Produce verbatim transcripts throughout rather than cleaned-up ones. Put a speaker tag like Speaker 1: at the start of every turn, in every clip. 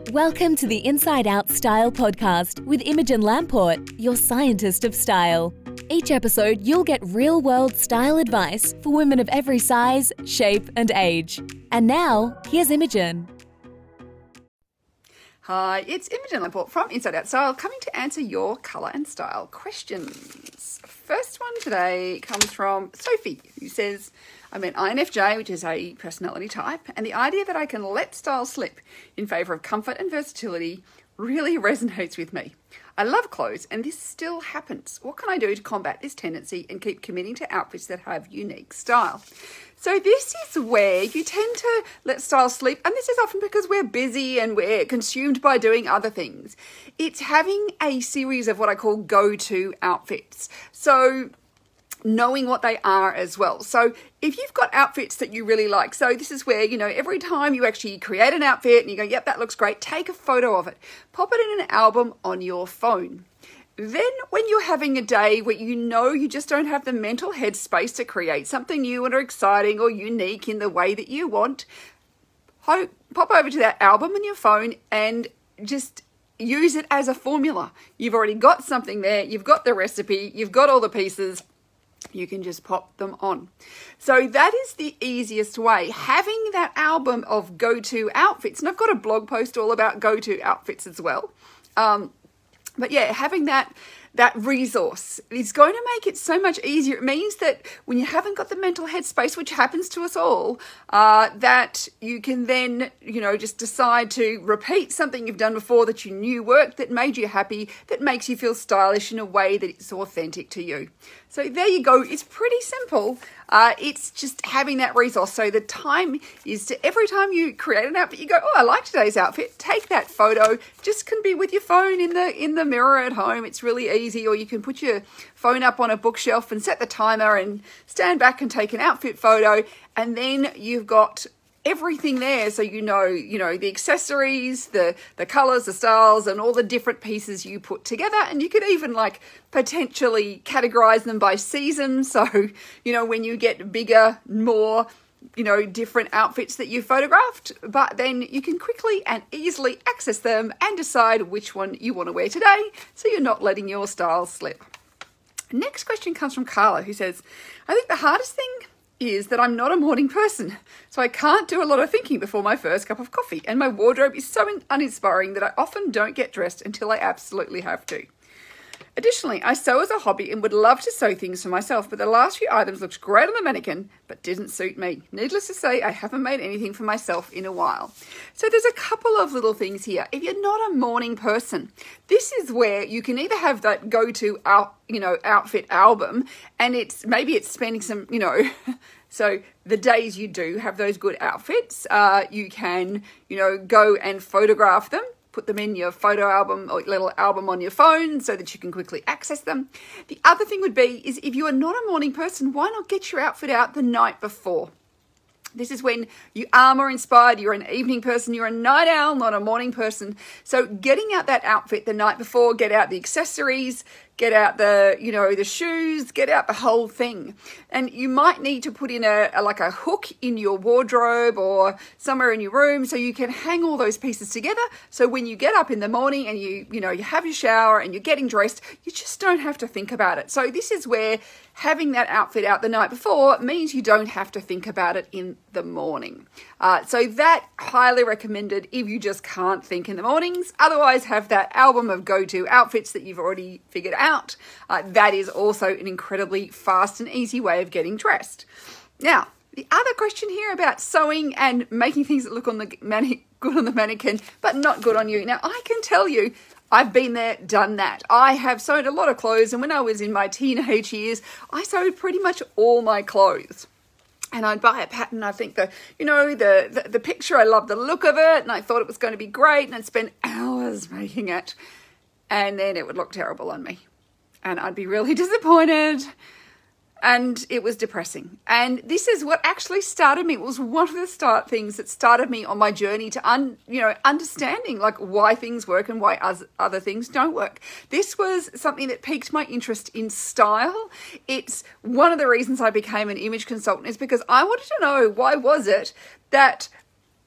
Speaker 1: Welcome to the Inside Out Style podcast with Imogen Lamport, your scientist of style. Each episode, you'll get real-world style advice for women of every size, shape, and age. And now, here's Imogen.
Speaker 2: Hi, it's Imogen Lamport from Inside Out Style, coming to answer your colour and style questions. First one today comes from Sophie, who says, I'm an I N F J, which is a personality type, and the idea that I can let style slip in favour of comfort and versatility really resonates with me. I love clothes, and this still happens. What can I do to combat this tendency and keep committing to outfits that have unique style? So this is where you tend to let style slip, and this is often because we're busy and we're consumed by doing other things. It's having a series of what I call go-to outfits. So knowing what they are as well. So if you've got outfits that you really like, so this is where, you know, every time you actually create an outfit and you go, yep, that looks great, take a photo of it, pop it in an album on your phone. Then when you're having a day where you know you just don't have the mental headspace to create something new and exciting or unique in the way that you want, ho- pop over to that album on your phone and just use it as a formula. You've already got something there, you've got the recipe, you've got all the pieces, you can just pop them on. So that is the easiest way, having that album of go-to outfits. And I've got a blog post all about go-to outfits as well. Um, but yeah, having that that resource is going to make it so much easier. It means that when you haven't got the mental headspace, which happens to us all, uh, that you can then, you know, just decide to repeat something you've done before that you knew worked, that made you happy, that makes you feel stylish in a way that it's authentic to you. So there you go. It's pretty simple. Uh, it's just having that resource. So the time is to every time you create an outfit, you go, oh, I like today's outfit. Take that photo. Just can be with your phone in the in the mirror at home. It's really easy. Or you can put your phone up on a bookshelf and set the timer and stand back and take an outfit photo. And then you've got everything there, so you know, you know, the accessories, the the colors, the styles, and all the different pieces you put together. And you could even like potentially categorize them by season. So, you know, when you get bigger, more, you know, different outfits that you photographed, but then you can quickly and easily access them and decide which one you want to wear today, so you're not letting your style slip. Next question comes from Carla, who says, I think the hardest thing is that I'm not a morning person, so I can't do a lot of thinking before my first cup of coffee, and my wardrobe is so uninspiring that I often don't get dressed until I absolutely have to. Additionally, I sew as a hobby and would love to sew things for myself, but the last few items looked great on the mannequin, but didn't suit me. Needless to say, I haven't made anything for myself in a while. So there's a couple of little things here. If you're not a morning person, this is where you can either have that go-to out, you know, outfit album, and it's maybe it's spending some, you know, so the days you do have those good outfits, uh, you can, you know, go and photograph them. Put them in your photo album or little album on your phone so that you can quickly access them. The other thing would be is if you are not a morning person, why not get your outfit out the night before? This is when you are more inspired. You're an evening person. You're a night owl, not a morning person. So getting out that outfit the night before, get out the accessories, get out the, you know, the shoes, get out the whole thing. And you might need to put in a, a like a hook in your wardrobe or somewhere in your room so you can hang all those pieces together. So when you get up in the morning and you, you know, you have your shower and you're getting dressed, you just don't have to think about it. So this is where having that outfit out the night before means you don't have to think about it in the morning. Uh, so that highly recommended if you just can't think in the mornings. Otherwise, have that album of go-to outfits that you've already figured out. Uh, that is also an incredibly fast and easy way of getting dressed. Now, the other question here about sewing and making things that look on the mani- good on the mannequin, but not good on you. Now, I can tell you, I've been there, done that. I have sewed a lot of clothes, and when I was in my teenage years, I sewed pretty much all my clothes. And I'd buy a pattern. I think the, you know, the, the, the picture, I loved the look of it, and I thought it was going to be great, and I'd spend hours making it, and then it would look terrible on me. And I'd be really disappointed. And it was depressing. And this is what actually started me. It was one of the start things that started me on my journey to, un, you know, understanding like why things work and why other things don't work. This was something that piqued my interest in style. It's one of the reasons I became an image consultant is because I wanted to know why was it that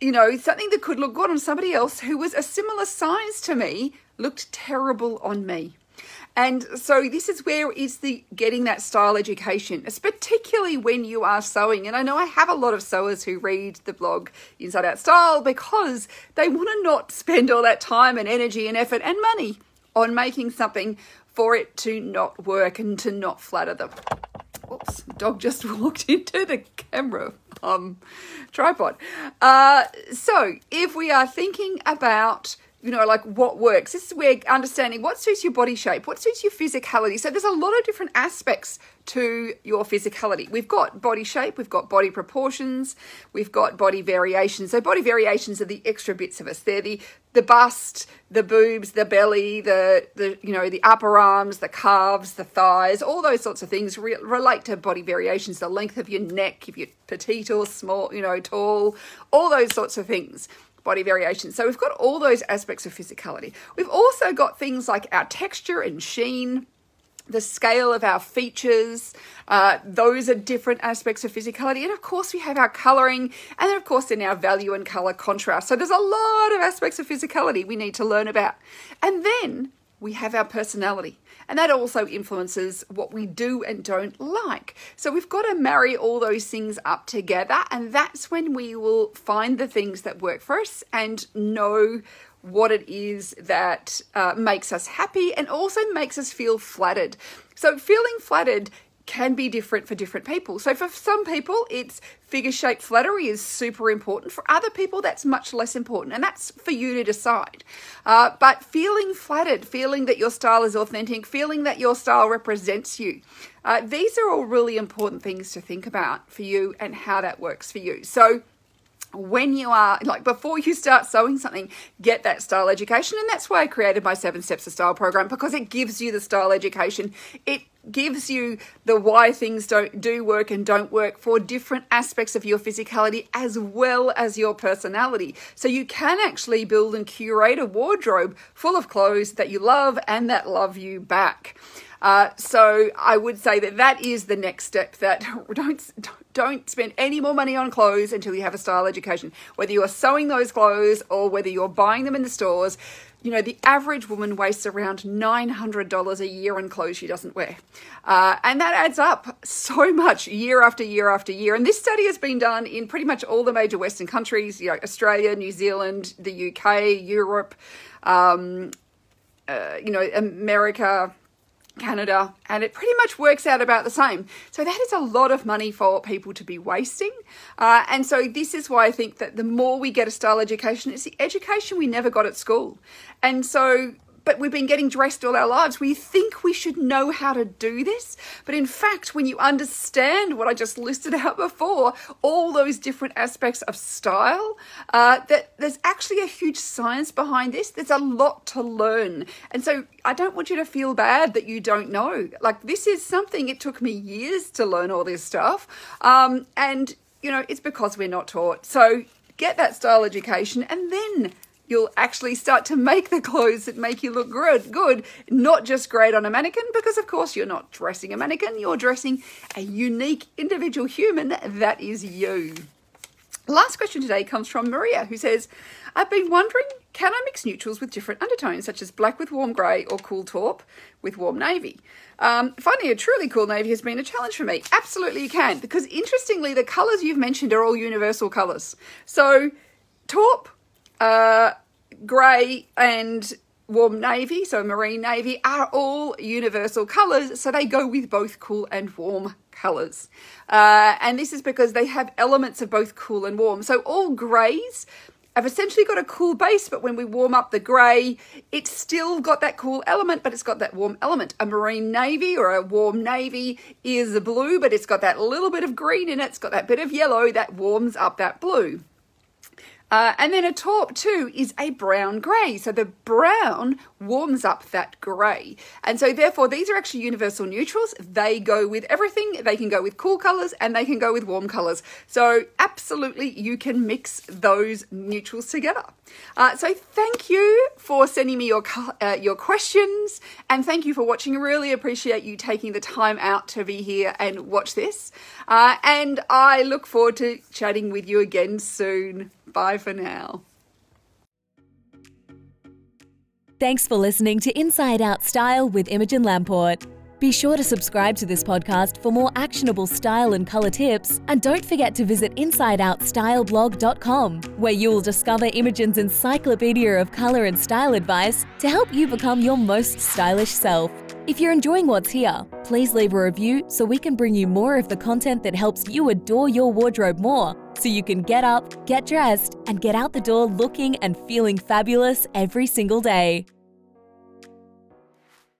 Speaker 2: you know, something that could look good on somebody else who was a similar size to me looked terrible on me. And so this is where is the getting that style education. It's particularly when you are sewing. And I know I have a lot of sewers who read the blog Inside Out Style because they want to not spend all that time and energy and effort and money on making something for it to not work and to not flatter them. Oops, the dog just walked into the camera um, tripod. Uh, so if we are thinking about, you know, like what works, this is where understanding what suits your body shape, what suits your physicality. So there's a lot of different aspects to your physicality. We've got body shape, we've got body proportions, we've got body variations. So body variations are the extra bits of us. They're the the bust, the boobs, the belly, the the you know the upper arms, the calves, the thighs, all those sorts of things re- relate to body variations. The length of your neck, if you're petite or small, you know, tall, all those sorts of things. Body variations. So we've got all those aspects of physicality. We've also got things like our texture and sheen, the scale of our features. Uh, those are different aspects of physicality. And of course we have our colouring, and then of course in our value and colour contrast. So there's a lot of aspects of physicality we need to learn about. And then we have our personality, and that also influences what we do and don't like. So we've got to marry all those things up together, and that's when we will find the things that work for us and know what it is that uh, makes us happy and also makes us feel flattered. So feeling flattered can be different for different people. So for some people, it's figure shape flattery is super important. For other people, that's much less important, and that's for you to decide. Uh, but feeling flattered, feeling that your style is authentic, feeling that your style represents you, uh, these are all really important things to think about for you and how that works for you. So when you are, like before you start sewing something, get that style education. And that's why I created my Seven Steps to Style program, because it gives you the style education. It gives you the why things don't do work and don't work for different aspects of your physicality as well as your personality. So you can actually build and curate a wardrobe full of clothes that you love and that love you back. Uh, so I would say that that is the next step, that don't, don't spend any more money on clothes until you have a style education. Whether you are sewing those clothes or whether you're buying them in the stores, you know, the average woman wastes around nine hundred dollars a year on clothes she doesn't wear. Uh, and that adds up so much year after year after year. And this study has been done in pretty much all the major Western countries, you know, Australia, New Zealand, the U K, Europe, um, uh, you know, America, Canada, and it pretty much works out about the same. So that is a lot of money for people to be wasting. Uh, and so this is why I think that the more we get a style education, it's the education we never got at school. And so, but we've been getting dressed all our lives. We think we should know how to do this. But in fact, when you understand what I just listed out before, all those different aspects of style, uh, that there's actually a huge science behind this. There's a lot to learn. And so I don't want you to feel bad that you don't know. Like, this is something, it took me years to learn all this stuff. Um, and, you know, it's because we're not taught. So get that style education, and then you'll actually start to make the clothes that make you look good, good, not just great on a mannequin, because of course you're not dressing a mannequin, you're dressing a unique individual human that is you. Last question today comes from Maria, who says, I've been wondering, can I mix neutrals with different undertones, such as black with warm grey or cool taupe with warm navy? Um, finding a truly cool navy has been a challenge for me. Absolutely you can, because interestingly, the colours you've mentioned are all universal colours. So taupe, uh, grey and warm navy, so marine navy, are all universal colours, so they go with both cool and warm colours. Uh, and this is because they have elements of both cool and warm. So all greys have essentially got a cool base, but when we warm up the grey, it's still got that cool element, but it's got that warm element. A marine navy or a warm navy is a blue, but it's got that little bit of green in it. It's got that bit of yellow that warms up that blue. Uh, and then a taupe too is a brown grey. So the brown warms up that grey. And so therefore these are actually universal neutrals. They go with everything. They can go with cool colours and they can go with warm colours. So absolutely you can mix those neutrals together. Uh, so thank you for sending me your uh, your questions, and thank you for watching. I really appreciate you taking the time out to be here and watch this. Uh, and I look forward to chatting with you again soon. Bye for now.
Speaker 1: Thanks for listening to Inside Out Style with Imogen Lamport. Be sure to subscribe to this podcast for more actionable style and colour tips, and don't forget to visit inside out style blog dot com, where you will discover Imogen's encyclopedia of colour and style advice to help you become your most stylish self. If you're enjoying what's here, please leave a review so we can bring you more of the content that helps you adore your wardrobe more, so you can get up, get dressed, and get out the door looking and feeling fabulous every single day.